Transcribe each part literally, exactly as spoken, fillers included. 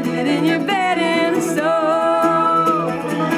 stranded in your bed in the snow.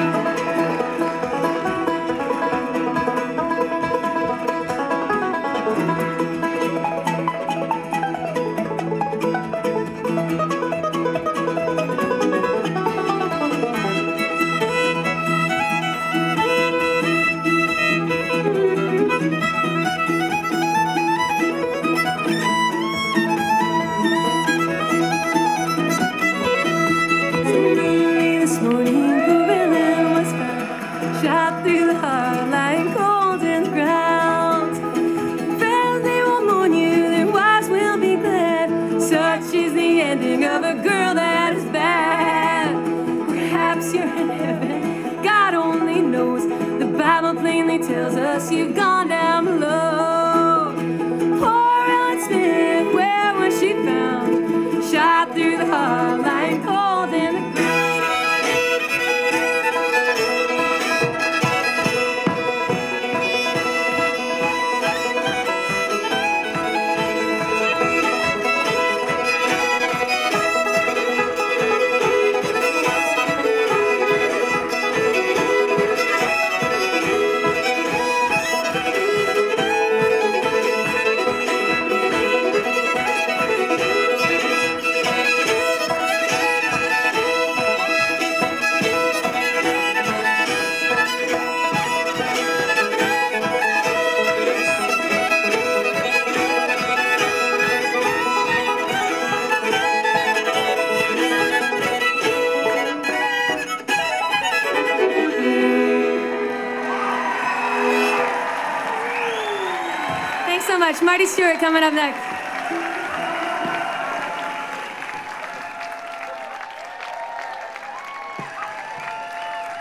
This morning, the villain was found, shot through the heart, lying cold in the ground. Friends, they will mourn you, their wives will be glad. Such is the ending of a girl that is bad. Perhaps you're in heaven, God only knows. The Bible plainly tells us you've gone down below. Poor Ellen Smith, where was she found? Shot through the heart, lying cold in the ground. Thanks so much. Marty Stewart coming up next.